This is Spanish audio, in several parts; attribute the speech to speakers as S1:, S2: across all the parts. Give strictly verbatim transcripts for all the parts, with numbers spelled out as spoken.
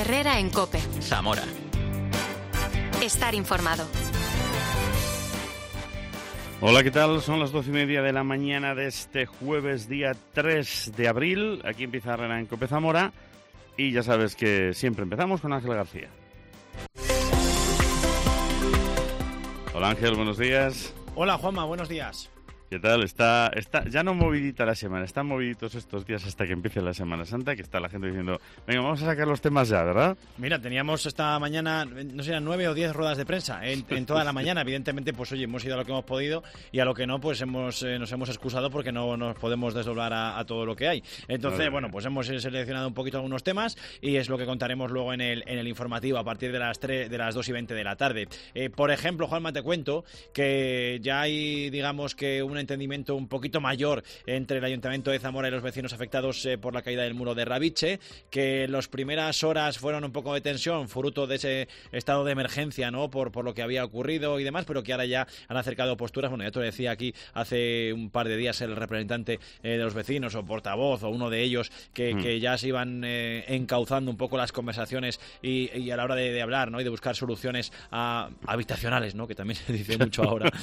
S1: Herrera en COPE.
S2: Zamora.
S1: Estar informado.
S3: Hola, ¿qué tal? Son las doce y media de la mañana de este jueves, día tres de abril. Aquí empieza Herrera en COPE Zamora. Y ya sabes que siempre empezamos con Ángel García. Hola Ángel, buenos días.
S4: Hola Juanma, buenos días.
S3: ¿Qué tal? Está, está ya no movidita la semana, están moviditos estos días hasta que empiece la Semana Santa, que está la gente diciendo, venga, vamos a sacar los temas ya, ¿verdad?
S4: Mira, teníamos esta mañana, no sé, nueve o diez ruedas de prensa en, en toda la mañana. Evidentemente, pues oye, hemos ido a lo que hemos podido y a lo que no, pues hemos eh, nos hemos excusado porque no nos podemos desdoblar a, a todo lo que hay. Entonces, vale. bueno, pues hemos seleccionado un poquito algunos temas y es lo que contaremos luego en el, en el informativo a partir de las tres, de las dos y veinte de la tarde. Eh, por ejemplo, Juanma, te cuento que ya hay, digamos que un entendimiento un poco poquito mayor entre el Ayuntamiento de Zamora y los vecinos afectados eh, por la caída del muro de Rabiche, que las primeras horas fueron un poco de tensión, fruto de ese estado de emergencia, ¿no? Por, por lo que había ocurrido y demás, pero que ahora ya han acercado posturas. Bueno, ya te lo decía aquí hace un par de días el representante eh, de los vecinos o portavoz o uno de ellos que, mm. que ya se iban eh, encauzando un poco las conversaciones y, y a la hora de, de hablar, ¿no? Y de buscar soluciones a, habitacionales, ¿no? Que también se dice mucho ahora.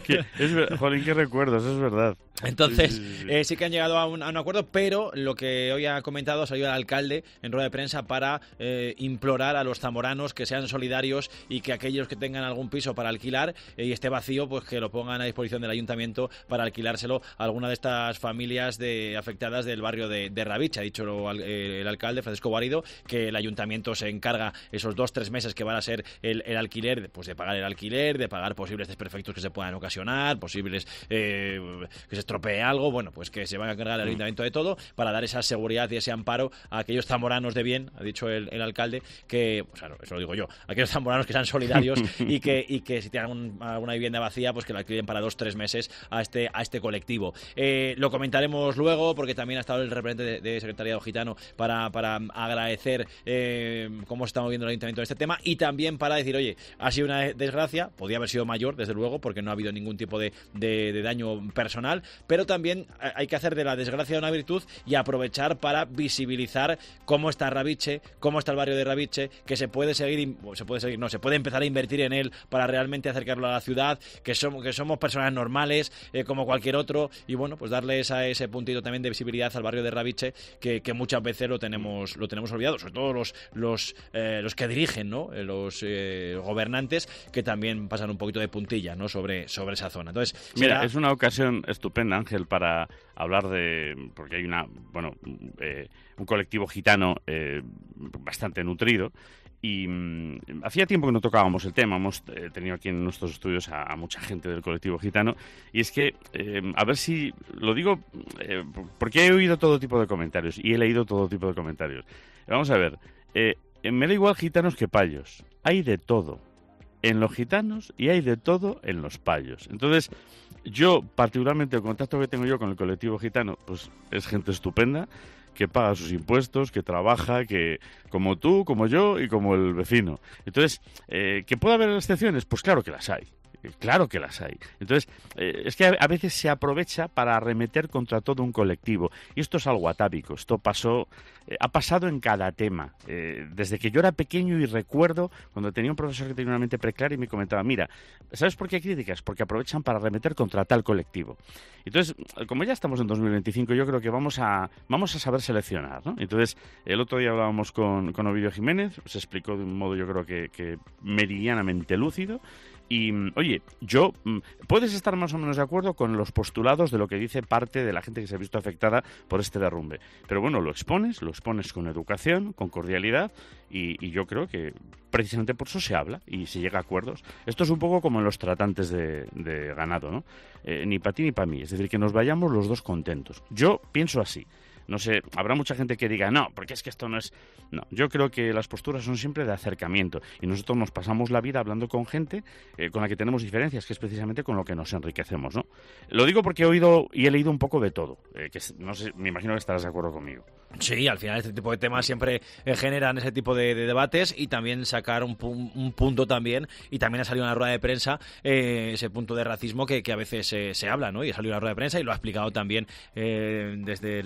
S3: es, jolín, qué recuerdos, es verdad.
S4: Entonces, sí, sí, sí. Eh, sí que han llegado a un, a un acuerdo, pero lo que hoy ha comentado ha salido el alcalde en rueda de prensa para eh, implorar a los zamoranos que sean solidarios y que aquellos que tengan algún piso para alquilar eh, y esté vacío, pues que lo pongan a disposición del ayuntamiento para alquilárselo a alguna de estas familias de, afectadas del barrio de, de Rabiche. Ha dicho lo, eh, el alcalde, Francisco Guarido, que el ayuntamiento se encarga esos dos, tres meses que van a ser el, el alquiler, pues de pagar el alquiler, de pagar posibles desperfectos que se puedan ocasionar, posibles eh, que se estropee algo, bueno, pues que se va a encargar el ayuntamiento de todo para dar esa seguridad y ese amparo a aquellos zamoranos de bien, ha dicho el, el alcalde, que, o sea, no, eso lo digo yo, aquellos zamoranos que sean solidarios y que y que si tienen un, alguna vivienda vacía, pues que la alquilen para dos, tres meses a este a este colectivo. Eh, lo comentaremos luego, porque también ha estado el representante de, de Secretariado Gitano para, para agradecer eh, cómo se está moviendo el ayuntamiento en este tema y también para decir, oye, ha sido una desgracia, podía haber sido mayor, desde luego, porque no ha habido ningún tipo de, de, de daño personal, pero también hay que hacer de la desgracia una virtud y aprovechar para visibilizar cómo está Rabiche, cómo está el barrio de Rabiche, que se puede seguir, se puede seguir, no, se puede empezar a invertir en él para realmente acercarlo a la ciudad, que somos, que somos personas normales, eh, como cualquier otro, y bueno, pues darles a ese puntito también de visibilidad al barrio de Rabiche, que, que muchas veces lo tenemos, lo tenemos olvidado, sobre todo los, los, eh, los que dirigen, ¿no? Los eh, gobernantes, que también pasan un poquito de puntilla, ¿no? Sobre, sobre esa zona. Entonces,
S3: mira,
S4: será...
S3: es una ocasión estupenda, Ángel, para hablar de, porque hay una, bueno, eh, un colectivo gitano eh, bastante nutrido y mmm, hacía tiempo que no tocábamos el tema. Hemos eh, tenido aquí en nuestros estudios a, a mucha gente del colectivo gitano y es que, eh, a ver si lo digo, eh, porque he oído todo tipo de comentarios y he leído todo tipo de comentarios. Vamos a ver, eh, me da igual gitanos que payos, hay de todo en los gitanos y hay de todo en los payos. Entonces, yo, particularmente, el contacto que tengo yo con el colectivo gitano, pues es gente estupenda, que paga sus impuestos, que trabaja, que como tú, como yo y como el vecino. Entonces, eh, ¿que puede haber excepciones? Pues claro que las hay. Claro que las hay. Entonces, eh, es que a, a veces se aprovecha para arremeter contra todo un colectivo. Y esto es algo atávico. Esto pasó, eh, ha pasado en cada tema. Eh, desde que yo era pequeño y recuerdo cuando tenía un profesor que tenía una mente preclara y me comentaba, mira, ¿sabes por qué hay críticas? Porque aprovechan para arremeter contra tal colectivo. Entonces, como ya estamos en dos mil veinticinco, yo creo que vamos a vamos a saber seleccionar, ¿no? Entonces, el otro día hablábamos con, con Ovidio Jiménez, se explicó de un modo yo creo que, que meridianamente lúcido. Y, oye, yo, puedes estar más o menos de acuerdo con los postulados de lo que dice parte de la gente que se ha visto afectada por este derrumbe. Pero bueno, lo expones, lo expones con educación, con cordialidad, y, y yo creo que precisamente por eso se habla y se llega a acuerdos. Esto es un poco como en los tratantes de, de ganado, ¿no? Eh, ni para ti ni para mí, es decir, que nos vayamos los dos contentos. Yo pienso así. No sé, habrá mucha gente que diga, no, porque es que esto no es... No, yo creo que las posturas son siempre de acercamiento y nosotros nos pasamos la vida hablando con gente eh, con la que tenemos diferencias, que es precisamente con lo que nos enriquecemos, ¿no? Lo digo porque he oído y he leído un poco de todo, eh, que no sé, me imagino que estarás de acuerdo conmigo.
S4: Sí, al final este tipo de temas siempre eh, generan ese tipo de, de debates y también sacar un, pu- un punto también, y también ha salido en la rueda de prensa eh, ese punto de racismo que, que a veces eh, se habla, ¿no? Y ha salido en la rueda de prensa y lo ha explicado también eh, desde el secretario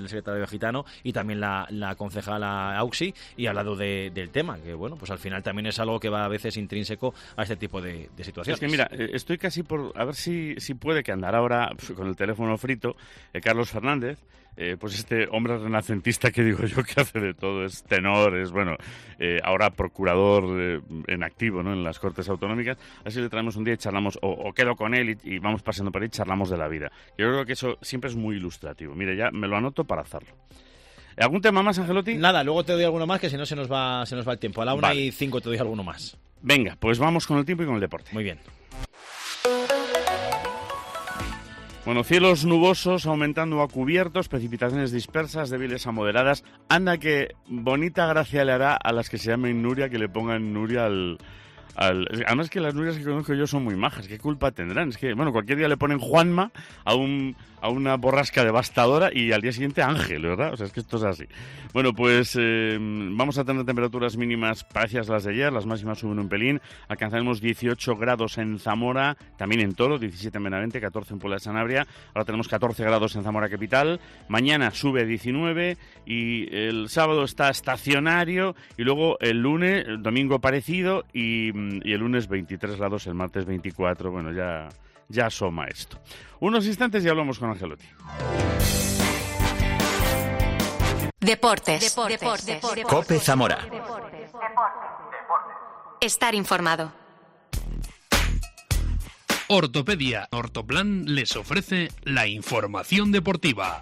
S4: Cabello Gitano y también la, la concejala Auxi, y ha hablado de, del tema, que bueno, pues al final también es algo que va a veces intrínseco a este tipo de, de situaciones.
S3: Es que mira, estoy casi por a ver si, si puede que andar ahora con el teléfono frito eh, Carlos Fernández, eh, pues este hombre renacentista que digo yo que hace de todo, es tenor, es bueno, eh, ahora procurador eh, en activo, ¿no?, en las Cortes Autonómicas. Así le traemos un día y charlamos, o, o quedo con él y, y vamos pasando por ahí y charlamos de la vida. Yo creo que eso siempre es muy ilustrativo. Mire, ya me lo anoto para hacerlo. ¿Algún tema más, Angelotti?
S4: Nada, luego te doy alguno más, que si no se nos va, se nos va el tiempo. A la una
S3: vale.
S4: y cinco te doy alguno más.
S3: Venga, pues vamos con el tiempo y con el deporte.
S4: Muy bien.
S3: Bueno, cielos nubosos aumentando a cubiertos, precipitaciones dispersas, débiles a moderadas. Anda que bonita gracia le hará a las que se llamen Nuria que le pongan Nuria al... al... Además que las Nurias que conozco yo son muy majas. ¿Qué culpa tendrán? Es que, bueno, cualquier día le ponen Juanma a un... a una borrasca devastadora y al día siguiente Ángel, ¿verdad? O sea, es que esto es así. Bueno, pues eh, vamos a tener temperaturas mínimas parecidas a las de ayer, las máximas suben un pelín, alcanzaremos dieciocho grados en Zamora, también en Toro, diecisiete en Benavente, catorce en Puebla de Sanabria, ahora tenemos catorce grados en Zamora capital, mañana sube diecinueve y el sábado está estacionario y luego el lunes, el domingo parecido y, y el lunes veintitrés grados, el martes veinticuatro, bueno, ya... ya asoma esto. Unos instantes y hablamos con Angelotti.
S1: Deportes. Deportes. Deportes. Deportes.
S2: COPE Zamora.
S1: Estar informado.
S5: Ortopedia Ortoplan les ofrece la información deportiva.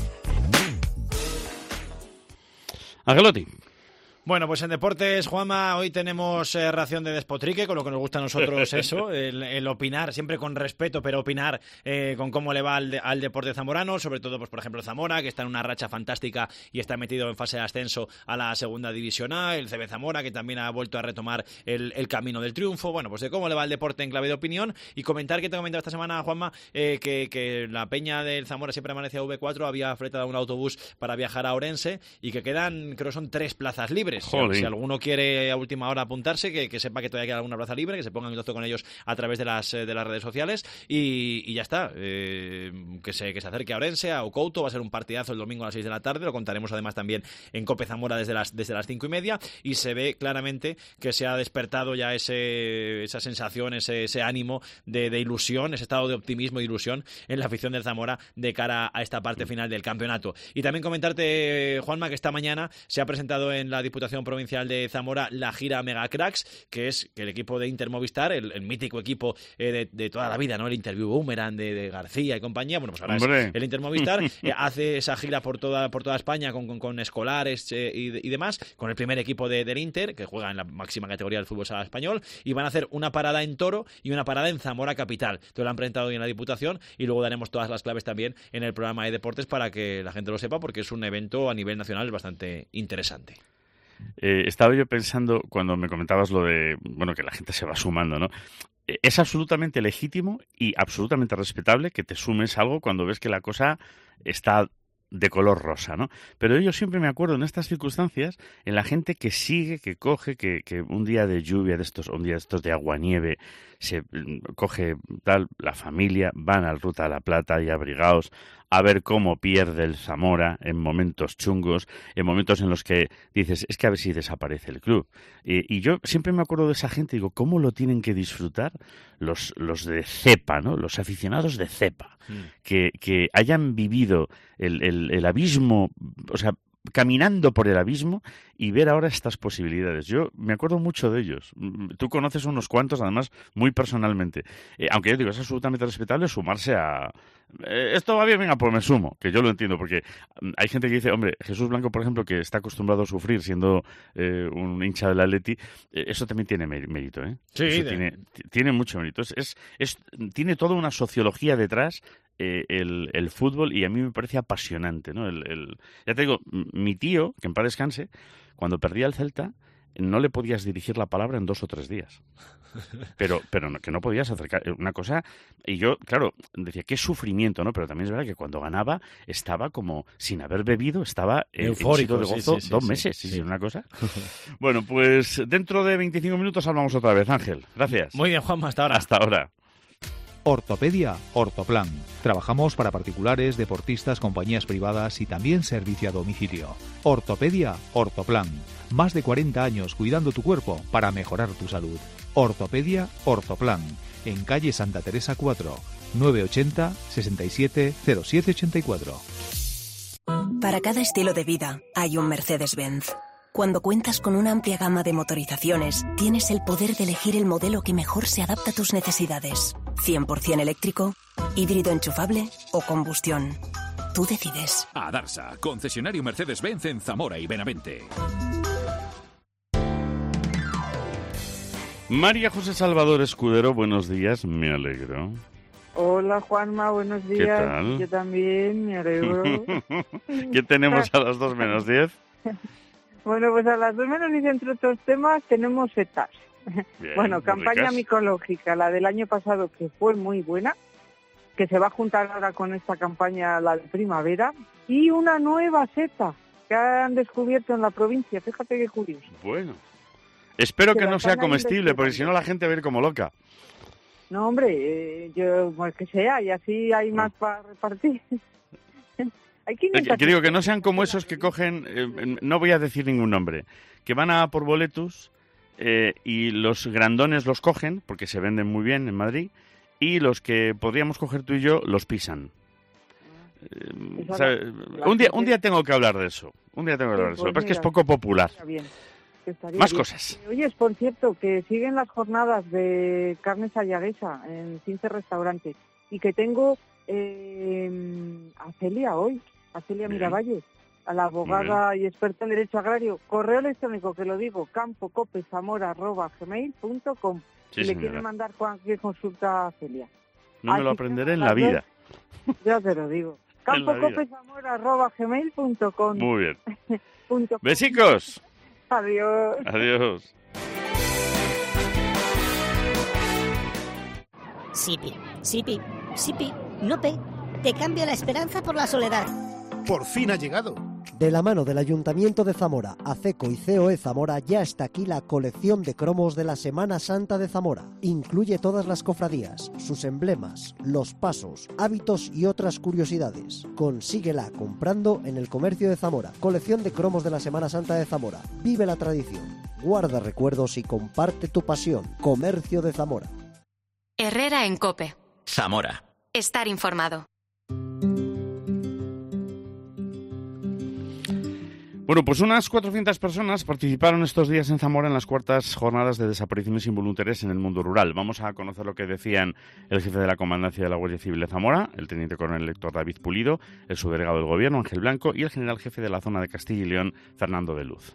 S3: Angelotti.
S4: Bueno, pues en deportes, Juanma, hoy tenemos eh, ración de despotrique, con lo que nos gusta a nosotros eso, el, el opinar, siempre con respeto, pero opinar eh, con cómo le va al, de, al deporte zamorano, sobre todo, pues por ejemplo, Zamora, que está en una racha fantástica y está metido en fase de ascenso a la segunda división A, el C B Zamora, que también ha vuelto a retomar el, el camino del triunfo, bueno, pues de cómo le va el deporte en clave de opinión, y comentar que te he comentado esta semana, Juanma, eh, que, que la peña del Zamora siempre amanece a V cuatro, había fletado un autobús para viajar a Orense, y que quedan, creo son tres plazas libres.
S3: Joder.
S4: Si alguno quiere a última hora apuntarse, que, que sepa que todavía queda alguna plaza libre, que se ponga en contacto con ellos a través de las de las redes sociales y, y ya está. Eh, que se que se acerque a Orense, a Ocouto, va a ser un partidazo el domingo a las seis de la tarde, lo contaremos además también en Cope Zamora desde las desde las cinco y media, y se ve claramente que se ha despertado ya ese esa sensación, ese, ese ánimo de, de ilusión, ese estado de optimismo y ilusión en la afición del Zamora de cara a esta parte final del campeonato. Y también comentarte, Juanma, que esta mañana se ha presentado en la Diputación Provincial de Zamora la gira Mega Cracks, que es que el equipo de Inter Movistar, el, el mítico equipo eh, de, de toda la vida, ¿no? El Interview Boomerang de, de García y compañía, bueno, pues ahora
S3: ¡Hombre!
S4: Es el Inter Movistar, eh, hace esa gira por toda por toda España con, con, con escolares eh, y, y demás, con el primer equipo de, del Inter, que juega en la máxima categoría del fútbol sala español, y van a hacer una parada en Toro y una parada en Zamora capital. Todo lo han presentado hoy en la Diputación y luego daremos todas las claves también en el programa de deportes para que la gente lo sepa, porque es un evento a nivel nacional bastante interesante.
S3: Eh, estaba yo pensando cuando me comentabas lo de, bueno, que la gente se va sumando, ¿no? Eh, es absolutamente legítimo y absolutamente respetable que te sumes algo cuando ves que la cosa está de color rosa, ¿no? Pero yo siempre me acuerdo en estas circunstancias en la gente que sigue, que coge, que, que un día de lluvia de estos, un día de estos de agua-nieve, se coge tal, la familia, van al Ruta de la Plata y abrigados a ver cómo pierde el Zamora en momentos chungos, en momentos en los que dices, es que a ver si desaparece el club. Y, y yo siempre me acuerdo de esa gente, digo, ¿cómo lo tienen que disfrutar los, los de cepa, ¿no? Los aficionados de cepa, mm. que, que hayan vivido el, el, el abismo, o sea, caminando por el abismo y ver ahora estas posibilidades. Yo me acuerdo mucho de ellos. Tú conoces unos cuantos, además, muy personalmente. Eh, aunque yo digo, es absolutamente respetable sumarse a... Eh, esto va bien, venga, pues me sumo, que yo lo entiendo, porque hay gente que dice, hombre, Jesús Blanco, por ejemplo, que está acostumbrado a sufrir siendo eh, un hincha del Atleti, eh, eso también tiene mérito, ¿eh?
S4: Sí,
S3: eso
S4: de...
S3: tiene, tiene mucho mérito. Es, es, es, tiene toda una sociología detrás eh, el, el fútbol, y a mí me parece apasionante, ¿no? El, el, ya te digo, mi tío, que en paz descanse, cuando perdía el Celta, no le podías dirigir la palabra en dos o tres días. Pero, pero no, que no podías acercar una cosa. Y yo, claro, decía, qué sufrimiento, ¿no? Pero también es verdad que cuando ganaba estaba como, sin haber bebido, estaba
S4: eufórico,
S3: en de gozo
S4: sí, sí,
S3: dos
S4: sí,
S3: meses.
S4: sí,
S3: Sí,
S4: sí.
S3: una cosa. Bueno, pues dentro de veinticinco minutos hablamos otra vez, Ángel. Gracias.
S4: Muy bien, Juanma, hasta ahora.
S3: Hasta ahora.
S2: Ortopedia Ortoplan. Trabajamos para particulares, deportistas, compañías privadas y también servicio a domicilio. Ortopedia Ortoplan. Más de cuarenta años cuidando tu cuerpo para mejorar tu salud. Ortopedia Ortoplan. En calle Santa Teresa cuatro, nueve ochenta, sesenta y siete, cero siete ochenta y cuatro.
S6: Para cada estilo de vida hay un Mercedes-Benz. Cuando cuentas con una amplia gama de motorizaciones, tienes el poder de elegir el modelo que mejor se adapta a tus necesidades. cien por ciento eléctrico, híbrido enchufable o combustión. Tú decides.
S7: Adarsa, concesionario Mercedes-Benz en Zamora y Benavente.
S3: María José Salvador Escudero, buenos días, me alegro.
S8: Hola Juanma, buenos días.
S3: ¿Qué tal?
S8: Yo también, me alegro.
S3: ¿Qué tenemos a las dos menos diez?
S8: Bueno, pues a las dos menos diez, entre otros temas, tenemos setas.
S3: Bien,
S8: bueno, campaña
S3: ricas.
S8: micológica, la del año pasado, que fue muy buena, que se va a juntar ahora con esta campaña, la de primavera, y una nueva seta que han descubierto en la provincia. Fíjate qué curioso.
S3: Bueno, espero
S8: Que
S3: que
S8: la
S3: no sea
S8: están ahí
S3: comestible, porque si no
S8: investigando.
S3: la gente va a ir como loca.
S8: No, hombre, eh, yo, pues que sea, y así hay más para repartir. Hay
S3: Que,
S8: quinientas
S3: que digo que no sean como esos que cogen, eh, no voy a decir ningún nombre, que van a por boletus eh, y los grandones los cogen, porque se venden muy bien en Madrid, y los que podríamos coger tú y yo los pisan. Eh,
S8: Esa
S3: ¿sabe?
S8: la- la
S3: un día
S8: gente-
S3: un día tengo que hablar de eso. Un día tengo que
S8: Sí,
S3: hablar de eso.
S8: pues
S3: Lo que pasa es que es
S8: mira,
S3: poco popular.
S8: Está bien, que estaría
S3: Más
S8: bien.
S3: cosas.
S8: Oye, es por cierto que siguen las jornadas de carne sayaguesa en quince restaurantes y que tengo eh, a Celia hoy, a Celia
S3: Bien.
S8: Miravalle, a la abogada y experta en derecho agrario. Correo electrónico, que lo digo, campocopezamora arroba gmail punto com.
S3: Sí,
S8: y le
S3: señora.
S8: quieren mandar cualquier consulta a Celia.
S3: No me lo
S8: Así
S3: aprenderé
S8: que
S3: en
S8: a
S3: la
S8: las
S3: vida.
S8: dos, ya te lo digo.
S3: En la vida.
S8: campocopezamora arroba gmail punto com.
S3: Muy bien.
S8: Punto com.
S3: Besicos.
S8: Adiós.
S3: Adiós.
S9: Sipi, Sipi, Sipi, Nope, te cambio la esperanza por la soledad.
S10: Por fin ha llegado.
S11: De la mano del Ayuntamiento de Zamora, ACECO y C O E Zamora, ya está aquí la colección de cromos de la Semana Santa de Zamora. Incluye todas las cofradías, sus emblemas, los pasos, hábitos y otras curiosidades. Consíguela comprando en el comercio de Zamora. Colección de cromos de la Semana Santa de Zamora. Vive la tradición, guarda recuerdos y comparte tu pasión. Comercio de Zamora.
S1: Herrera en COPE.
S12: Zamora.
S1: Estar informado.
S3: Bueno, pues unas cuatrocientas personas participaron estos días en Zamora en las cuartas jornadas de desapariciones involuntarias en el mundo rural. Vamos a conocer lo que decían el jefe de la Comandancia de la Guardia Civil de Zamora, el teniente coronel Héctor David Pulido, el subdelegado del Gobierno, Ángel Blanco, y el general jefe de la zona de Castilla y León, Fernando de Luz.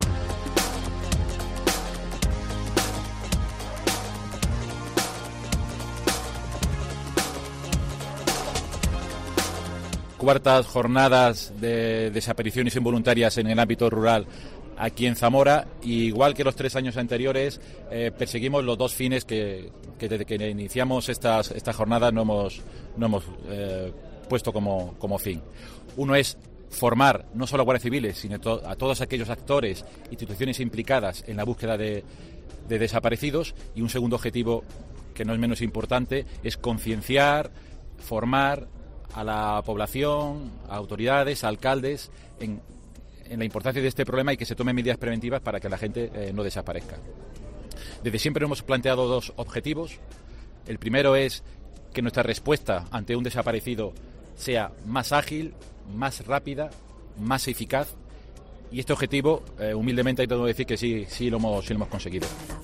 S13: Cuartas jornadas de desapariciones involuntarias en el ámbito rural aquí en Zamora. Y igual que los tres años anteriores, eh, perseguimos los dos fines que, que desde que iniciamos estas, estas jornadas no hemos, no hemos eh, puesto como, como fin. Uno es formar no solo a guardias civiles, sino to- a todos aquellos actores, instituciones implicadas en la búsqueda de, de desaparecidos. Y un segundo objetivo, que no es menos importante, es concienciar, formar a la población, a autoridades, a alcaldes, en, en la importancia de este problema y que se tomen medidas preventivas para que la gente eh, no desaparezca. Desde siempre hemos planteado dos objetivos. El primero es que nuestra respuesta ante un desaparecido sea más ágil, más rápida, más eficaz. Y este objetivo, eh, humildemente, hay que decir que sí, sí lo hemos, sí lo hemos conseguido.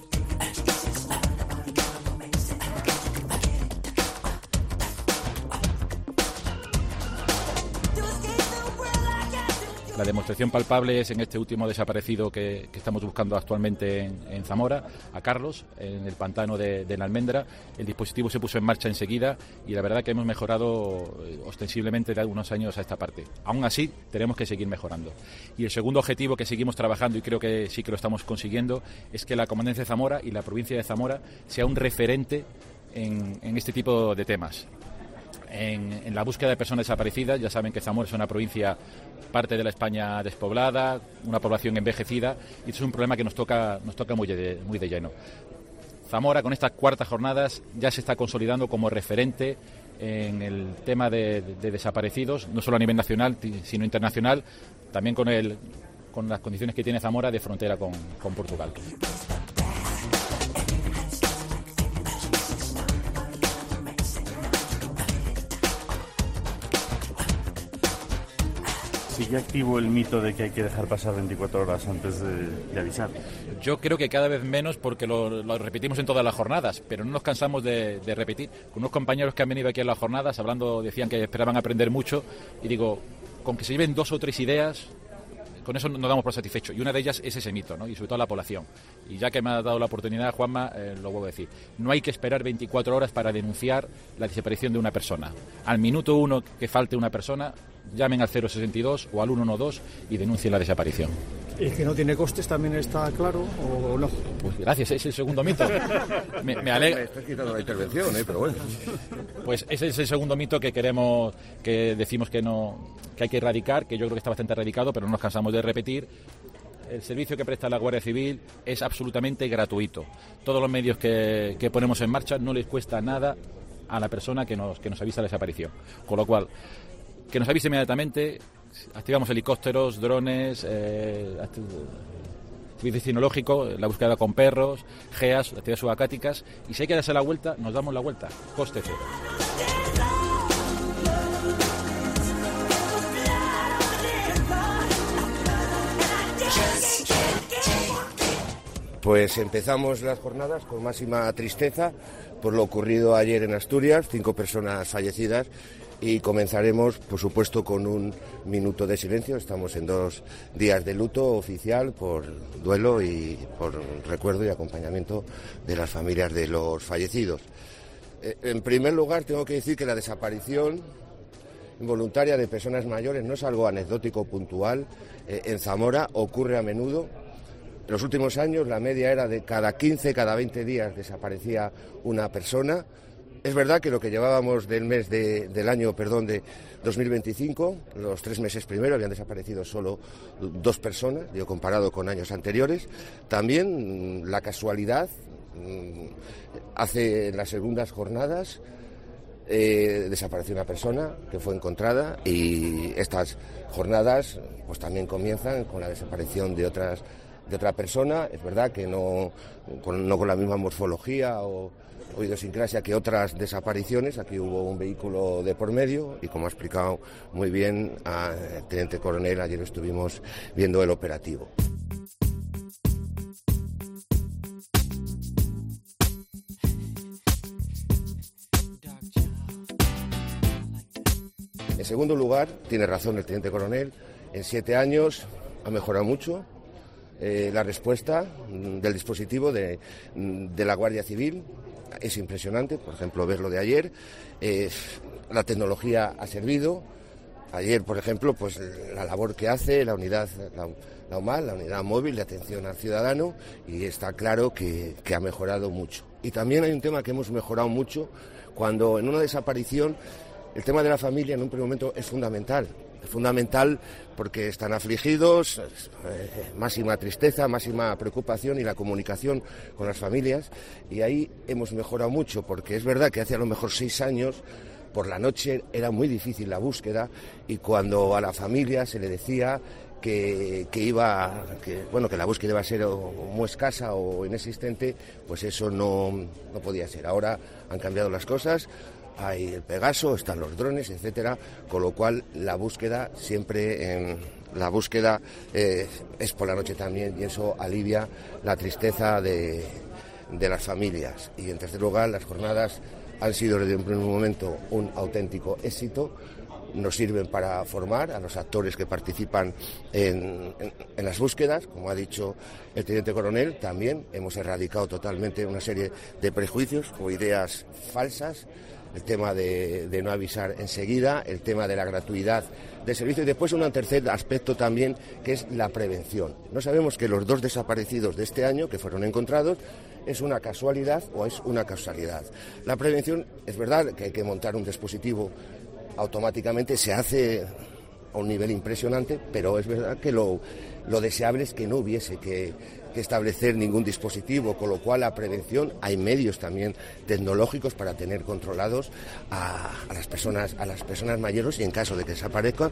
S13: La demostración palpable es en este último desaparecido que, que estamos buscando actualmente en, en Zamora, a Carlos, en el pantano de, de la Almendra. El dispositivo se puso en marcha enseguida y la verdad que hemos mejorado ostensiblemente de algunos años a esta parte. Aún así, tenemos que seguir mejorando. Y el segundo objetivo que seguimos trabajando, y creo que sí que lo estamos consiguiendo, es que la Comandancia de Zamora y la provincia de Zamora sea un referente en, en este tipo de temas. En, en la búsqueda de personas desaparecidas, ya saben que Zamora es una provincia, parte de la España despoblada, una población envejecida, y es un problema que nos toca, nos toca muy de, muy de lleno. Zamora, con estas cuartas jornadas, ya se está consolidando como referente en el tema de, de, de desaparecidos, no solo a nivel nacional, sino internacional, también con, el, con las condiciones que tiene Zamora de frontera con, con Portugal.
S3: ¿Sigue activo el mito de que hay que dejar pasar veinticuatro horas antes de, de avisar?
S13: Yo creo que cada vez menos, porque lo, lo repetimos en todas las jornadas, pero no nos cansamos de, de repetir. Con unos compañeros que han venido aquí a las jornadas, hablando, decían que esperaban aprender mucho, y digo, con que se lleven dos o tres ideas, con eso nos damos por satisfecho. Y una de ellas es ese mito, ¿no? Y sobre todo la población. Y ya que me ha dado la oportunidad, Juanma, eh, lo vuelvo a decir. No hay que esperar veinticuatro horas para denunciar la desaparición de una persona. Al minuto uno que falte una persona, llamen al cero sesenta y dos o al ciento doce y denuncien la desaparición.
S10: ¿Y que no tiene costes también está claro o no?
S13: Pues gracias, es el segundo mito. Me, me alegra.
S12: Me estás quitando la intervención, ¿eh? Pero bueno.
S13: Pues ese es el segundo mito que queremos, que decimos que no, que hay que erradicar, que yo creo que está bastante erradicado, pero no nos cansamos de repetir. El servicio que presta la Guardia Civil es absolutamente gratuito. Todos los medios que, que ponemos en marcha no les cuesta nada a la persona que nos, que nos avisa la desaparición. Con lo cual, que nos avise inmediatamente, activamos helicópteros, drones, eh, servicio cinológico, la búsqueda con perros, G E A S, actividades subacáticas, y si hay que darse la vuelta, nos damos la vuelta, coste cero.
S12: Pues empezamos las jornadas con máxima tristeza por lo ocurrido ayer en Asturias, cinco personas fallecidas, y comenzaremos, por supuesto, con un minuto de silencio. Estamos en dos días de luto oficial por duelo y por recuerdo y acompañamiento de las familias de los fallecidos. En primer lugar, tengo que decir que la desaparición involuntaria de personas mayores no es algo anecdótico o puntual. En Zamora ocurre a menudo. En los últimos años la media era de cada quince, cada veinte días desaparecía una persona. Es verdad que lo que llevábamos del mes de, del año, perdón, de dos mil veinticinco, los tres meses primero habían desaparecido solo dos personas, digo, comparado con años anteriores. También la casualidad hace en las segundas jornadas eh, desapareció una persona que fue encontrada, y estas jornadas pues también comienzan con la desaparición de otras de otra persona. Es verdad que no con, no con la misma morfología o, o idiosincrasia que otras desapariciones. Aquí hubo un vehículo de por medio y, como ha explicado muy bien el teniente coronel, ayer estuvimos viendo el operativo. En segundo lugar, tiene razón el teniente coronel, en siete años ha mejorado mucho eh, la respuesta del dispositivo de, de la Guardia Civil. Es impresionante, por ejemplo, ver lo de ayer. Eh, la tecnología ha servido. Ayer, por ejemplo, pues la labor que hace la unidad, la, la U M A L, la unidad móvil de atención al ciudadano, y está claro que, que ha mejorado mucho. Y también hay un tema que hemos mejorado mucho, cuando en una desaparición el tema de la familia en un primer momento es fundamental. Es fundamental porque están afligidos, eh, máxima tristeza, máxima preocupación, y la comunicación con las familias. Y ahí hemos mejorado mucho, porque es verdad que hace a lo mejor seis años, por la noche era muy difícil la búsqueda, y cuando a la familia se le decía que, que iba, que bueno, que la búsqueda iba a ser o, muy escasa o inexistente, pues eso no, no podía ser. Ahora han cambiado las cosas. Hay el Pegaso, están los drones, etcétera, con lo cual la búsqueda siempre, en la búsqueda eh, es por la noche también, y eso alivia la tristeza de, de las familias. Y en tercer lugar, las jornadas han sido desde un primer momento un auténtico éxito. Nos sirven para formar a los actores que participan en, en, en las búsquedas. Como ha dicho el teniente coronel, también hemos erradicado totalmente una serie de prejuicios o ideas falsas. El tema de, de no avisar enseguida, el tema de la gratuidad del servicio, y después un tercer aspecto también, que es la prevención. No sabemos que los dos desaparecidos de este año que fueron encontrados es una casualidad o es una causalidad. La prevención, es verdad que hay que montar un dispositivo automáticamente, se hace a un nivel impresionante, pero es verdad que lo, lo deseable es que no hubiese que, que establecer ningún dispositivo, con lo cual la prevención, hay medios también tecnológicos para tener controlados a, a las personas, a las personas mayores y en caso de que desaparezcan.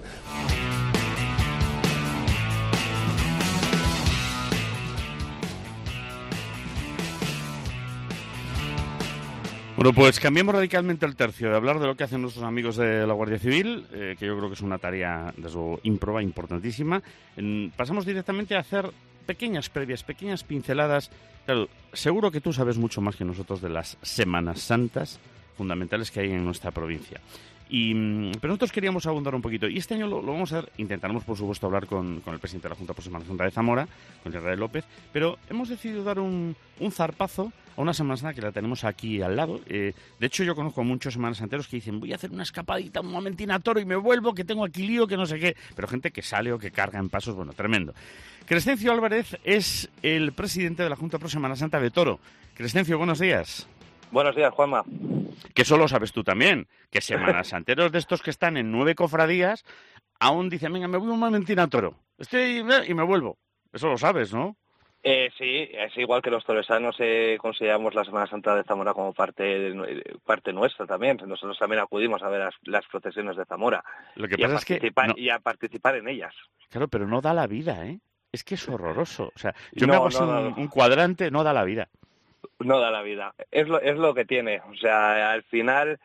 S3: Bueno, pues cambiemos radicalmente el tercio de hablar de lo que hacen nuestros amigos de la Guardia Civil, eh, que yo creo que es una tarea, desde luego, ímproba, importantísima. En, pasamos directamente a hacer pequeñas previas, pequeñas pinceladas. Claro, seguro que tú sabes mucho más que nosotros de las Semanas Santas fundamentales que hay en nuestra provincia. Y, pero nosotros queríamos abundar un poquito. Y este año lo, lo vamos a hacer, intentaremos, por supuesto, hablar con, con el presidente de la Junta por Semana Santa de Zamora, con Israel López, pero hemos decidido dar un, un zarpazo a una Semana Santa que la tenemos aquí al lado. Eh, de hecho, yo conozco a muchos semanas santeros que dicen, voy a hacer una escapadita, un momentín a Toro y me vuelvo, que tengo aquí lío, que no sé qué. Pero gente que sale o que carga en pasos, bueno, tremendo. Crescencio Álvarez es el presidente de la Junta por Semana Santa de Toro. Crescencio, buenos días.
S14: Buenos días, Juanma.
S3: Que eso lo sabes tú también, que semanas santeros de estos que están en nueve cofradías, aún dicen, venga, me voy un momentín a Toro, estoy y me vuelvo. Eso lo sabes, ¿no?
S14: Eh, sí, es igual que los toresanos eh, consideramos la Semana Santa de Zamora como parte de, parte nuestra también. Nosotros también acudimos a ver las, las procesiones de Zamora.
S3: Lo que
S14: y
S3: pasa
S14: a
S3: es que
S14: no... y a participar en ellas.
S3: Claro, pero no da la vida, ¿eh? Es que es horroroso. O sea, yo
S14: no,
S3: me hago
S14: no,
S3: así
S14: no,
S3: un,
S14: no.
S3: un cuadrante, no da la vida.
S14: No da la vida. Es lo, es lo que tiene. O sea, al final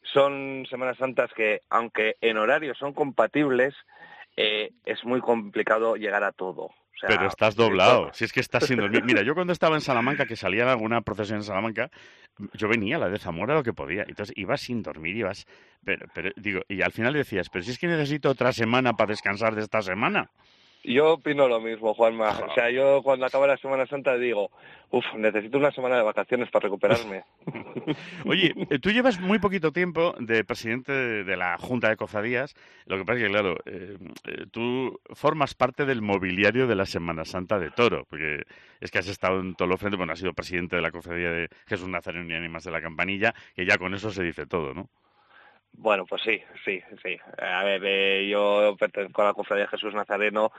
S14: son Semanas Santas que, aunque en horario son compatibles, eh, es muy complicado llegar a todo. O sea,
S3: pero estás doblado, si es que estás sin dormir. Mira, yo cuando estaba en Salamanca, que salía en alguna procesión en Salamanca, yo venía a la de Zamora lo que podía. Entonces ibas sin dormir, ibas... Pero, pero, digo, y al final decías, pero si es que necesito otra semana para descansar de esta semana.
S14: Yo opino lo mismo, Juanma. O sea, yo cuando acaba la Semana Santa digo, uff, necesito una semana de vacaciones para recuperarme.
S3: Oye, tú llevas muy poquito tiempo de presidente de la Junta de Cofradías. Lo que pasa es que, claro, eh, eh, tú formas parte del mobiliario de la Semana Santa de Toro, porque es que has estado en todos los frentes, bueno, has sido presidente de la Cofradía de Jesús Nazareno y Ánimas de la Campanilla, que ya con eso se dice todo, ¿no?
S14: Bueno, pues sí, sí, sí. A ver, eh, yo pertenezco a la Cofradía de Jesús Nazareno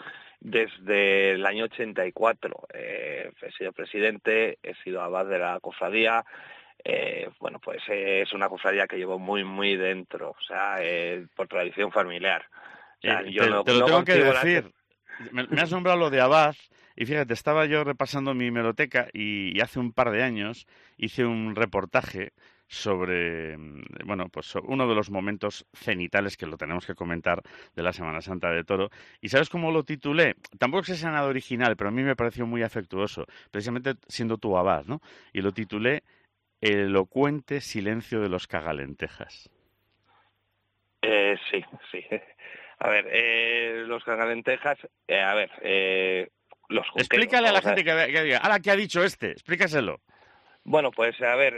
S14: desde el año ochenta y cuatro. Eh, he sido presidente, he sido abad de la cofradía. Eh, bueno, pues eh, es una cofradía que llevo muy, muy dentro, o sea, eh, por tradición familiar. O sea,
S3: eh,
S14: yo
S3: te,
S14: no,
S3: te lo
S14: no
S3: tengo que decir.
S14: La...
S3: Me, me has nombrado lo de abad. Y fíjate, estaba yo repasando mi hemeroteca y, y hace un par de años hice un reportaje sobre, bueno, pues uno de los momentos cenitales que lo tenemos que comentar de la Semana Santa de Toro. ¿Y sabes cómo lo titulé? Tampoco es que sea nada original, pero a mí me pareció muy afectuoso, precisamente siendo tú abad, ¿no? Y lo titulé El elocuente silencio de los cagalentejas.
S14: Eh, sí, sí. A ver, eh, los cagalentejas, eh, a ver, eh, los junqueros.
S3: Explícale a la gente que, que diga, ahora, ¿qué ha dicho este? Explícaselo.
S14: Bueno, pues a ver,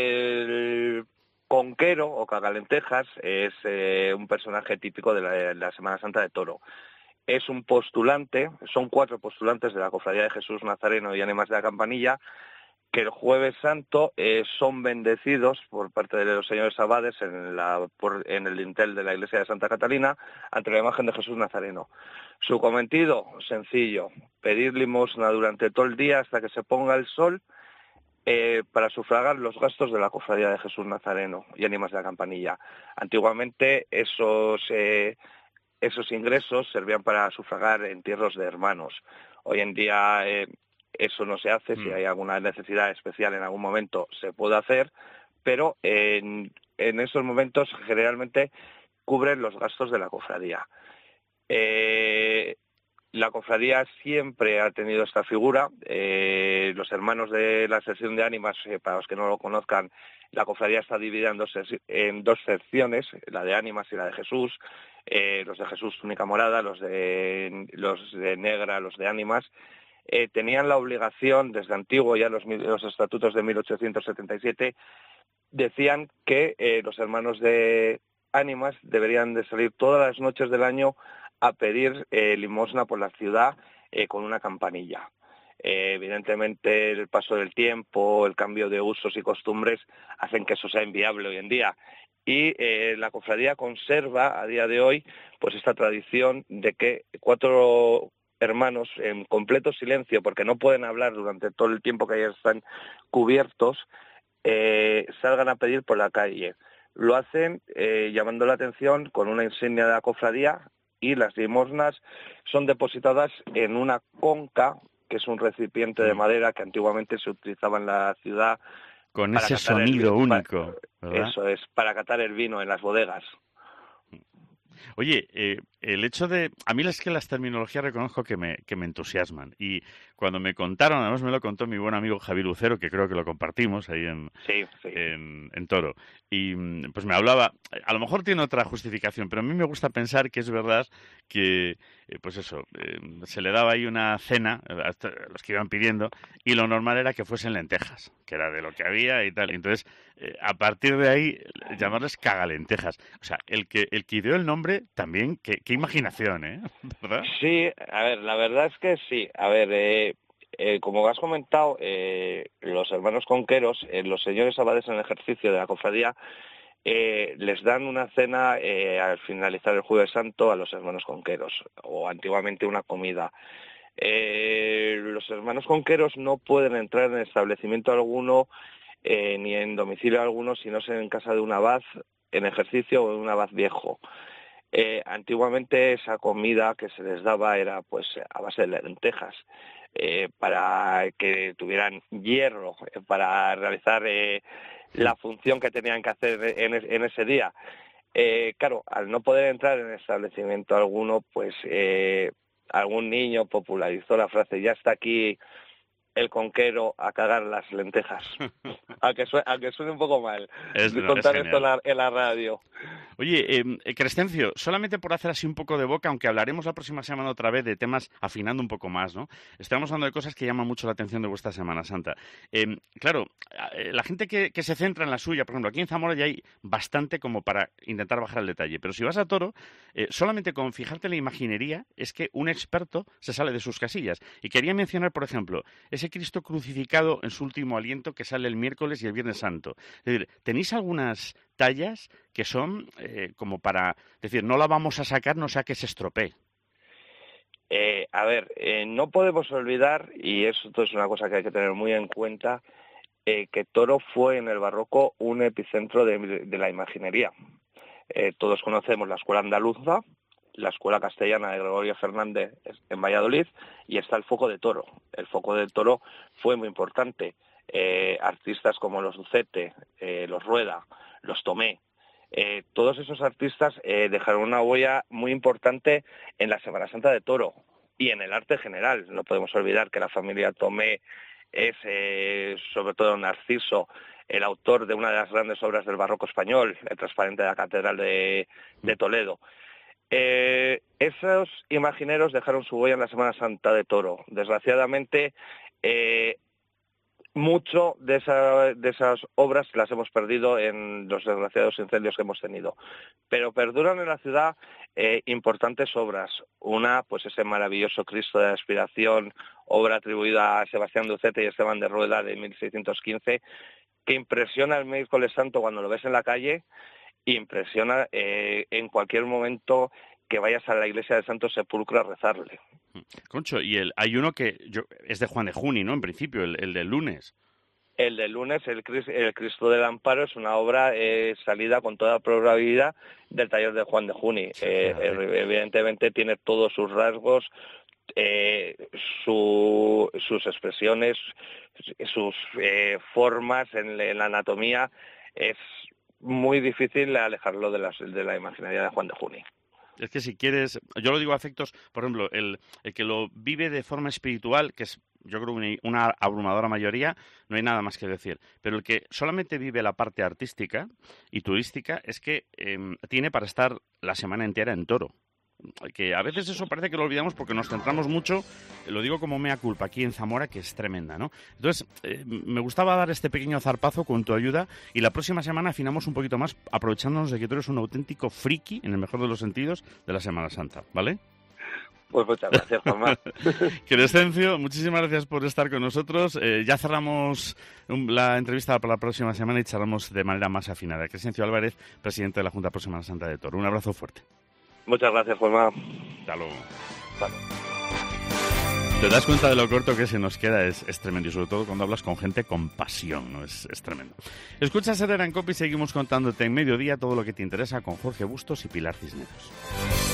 S14: el conquero o cagalentejas es eh, un personaje típico de la, de la Semana Santa de Toro. Es un postulante, son cuatro postulantes de la Cofradía de Jesús Nazareno y Ánimas de la Campanilla, que el Jueves Santo eh, son bendecidos por parte de los señores abades en, la, por, en el dintel de la iglesia de Santa Catalina ante la imagen de Jesús Nazareno. Su cometido, sencillo, pedir limosna durante todo el día hasta que se ponga el sol, Eh, para sufragar los gastos de la Cofradía de Jesús Nazareno y Ánimas de la Campanilla. Antiguamente esos, eh, esos ingresos servían para sufragar entierros de hermanos. Hoy en día eh, eso no se hace, mm. si hay alguna necesidad especial en algún momento se puede hacer, pero en, en esos momentos generalmente cubren los gastos de la Cofradía. Eh, La cofradía siempre ha tenido esta figura. Eh, los hermanos de la sección de ánimas, eh, para los que no lo conozcan, la cofradía está dividida en dos, en dos secciones, la de ánimas y la de Jesús. Eh, los de Jesús túnica morada, los de, los de negra, los de ánimas. Eh, tenían la obligación, desde antiguo ya los, los estatutos de mil ochocientos setenta y siete, decían que eh, los hermanos de ánimas deberían de salir todas las noches del año a pedir eh, limosna por la ciudad eh, con una campanilla. Eh, evidentemente el paso del tiempo, el cambio de usos y costumbres hacen que eso sea inviable hoy en día. Y eh, la cofradía conserva a día de hoy pues esta tradición de que cuatro hermanos, en completo silencio, porque no pueden hablar durante todo el tiempo que ellos están cubiertos, eh, salgan a pedir por la calle. Lo hacen eh, llamando la atención con una insignia de la cofradía, y las limosnas son depositadas en una conca, que es un recipiente de madera que antiguamente se utilizaba en la ciudad.
S3: Con ese sonido único, ¿verdad?
S14: Eso es, para catar el vino en las bodegas.
S3: Oye, eh, el hecho de... A mí es que las terminologías reconozco que me, que me entusiasman. Y cuando me contaron, además me lo contó mi buen amigo Javier Lucero, que creo que lo compartimos ahí en,
S14: sí, sí.
S3: en, en Toro. Y pues me hablaba... A lo mejor tiene otra justificación, pero a mí me gusta pensar que es verdad que, eh, pues eso, eh, se le daba ahí una cena a los que iban pidiendo, y lo normal era que fuesen lentejas, que era de lo que había y tal. Entonces, eh, a partir de ahí, llamarles cagalentejas. O sea, el que, el que ideó el nombre también, qué, qué imaginación, ¿eh? ¿Verdad?
S14: Sí, a ver, la verdad es que sí. A ver, eh, eh, como has comentado, eh, los hermanos conqueros, eh, los señores abades en el ejercicio de la cofradía, eh, les dan una cena eh, al finalizar el Jueves Santo a los hermanos conqueros, o antiguamente una comida. Eh, los hermanos conqueros no pueden entrar en establecimiento alguno, eh, ni en domicilio alguno, si no es en casa de un abad en ejercicio o de un abad viejo. Eh, antiguamente esa comida que se les daba era pues a base de lentejas, eh, para que tuvieran hierro, eh, para realizar eh, la función que tenían que hacer en, en ese día. Eh, claro, al no poder entrar en establecimiento alguno, pues eh, algún niño popularizó la frase: ya está aquí el conquero a cagar las lentejas. a, que suene, a que suene un poco mal
S3: es,
S14: de contar
S3: es
S14: esto en la, en la radio.
S3: Oye, eh, Crescencio, solamente por hacer así un poco de boca, aunque hablaremos la próxima semana otra vez de temas afinando un poco más, ¿no? Estamos hablando de cosas que llaman mucho la atención de vuestra Semana Santa. Eh, claro, la gente que, que se centra en la suya, por ejemplo, aquí en Zamora ya hay bastante como para intentar bajar el detalle, pero si vas a Toro, eh, solamente con fijarte en la imaginería es que un experto se sale de sus casillas. Y quería mencionar, por ejemplo, ese Cristo crucificado en su último aliento que sale el miércoles y el Viernes Santo. Es decir, ¿tenéis algunas tallas que son eh, como para decir, no la vamos a sacar, no sea que se estropee?
S14: Eh, a ver, eh, no podemos olvidar, y esto es una cosa que hay que tener muy en cuenta, eh, que Toro fue en el barroco un epicentro de, de la imaginería. Eh, todos conocemos la escuela andaluza, la escuela castellana de Gregorio Fernández en Valladolid, y está el foco de Toro. El foco de Toro fue muy importante. Eh, artistas como los Ducete, eh, los Rueda, los Tomé, eh, todos esos artistas eh, dejaron una huella muy importante en la Semana Santa de Toro y en el arte general. No podemos olvidar que la familia Tomé es, eh, sobre todo Narciso, el autor de una de las grandes obras del barroco español, el transparente de la Catedral de, de Toledo. Eh, esos imagineros dejaron su huella en la Semana Santa de Toro. Desgraciadamente, eh, mucho de, esa, de esas obras las hemos perdido en los desgraciados incendios que hemos tenido. Pero perduran en la ciudad eh, importantes obras. Una, pues ese maravilloso Cristo de la Expiración, obra atribuida a Sebastián Ducete y Esteban de Rueda de mil seiscientos quince, que impresiona el miércoles santo cuando lo ves en la calle, e impresiona eh, en cualquier momento que vayas a la iglesia del Santo Sepulcro a rezarle.
S3: Concho, y el, hay uno que yo, es de Juan de Juni, ¿no? En principio, el, el del lunes.
S14: El del lunes, el, el Cristo del Amparo, es una obra eh, salida con toda probabilidad del taller de Juan de Juni. Sí, eh, claro. eh, evidentemente tiene todos sus rasgos, eh, su, sus expresiones, sus eh, formas en, en la anatomía. Es muy difícil alejarlo de, las, de la imaginaria de Juan de Juni.
S3: Es que si quieres, yo lo digo a efectos, por ejemplo, el, el que lo vive de forma espiritual, que es yo creo una, una abrumadora mayoría, no hay nada más que decir. Pero el que solamente vive la parte artística y turística es que eh, tiene para estar la semana entera en Toro. Que a veces eso parece que lo olvidamos porque nos centramos mucho, lo digo como mea culpa, aquí en Zamora, que es tremenda, ¿no? Entonces, eh, me gustaba dar este pequeño zarpazo con tu ayuda y la próxima semana afinamos un poquito más, aprovechándonos de que tú eres un auténtico friki, en el mejor de los sentidos, de la Semana Santa, ¿vale?
S14: Pues muchas gracias, Juanma.
S3: Crescencio, muchísimas gracias por estar con nosotros. Eh, ya cerramos la entrevista para la próxima semana y charlamos de manera más afinada. Crescencio Álvarez, presidente de la Junta Próxima Santa de Toro. Un abrazo fuerte.
S14: Muchas gracias, Juanma.
S3: Hasta luego.
S14: Hasta luego.
S3: Te das cuenta de lo corto que se nos queda, es, es tremendo, y sobre todo cuando hablas con gente con pasión, ¿no? Es, es tremendo. Escuchas Herrera en Cope y seguimos contándote en mediodía todo lo que te interesa con Jorge Bustos y Pilar Cisneros.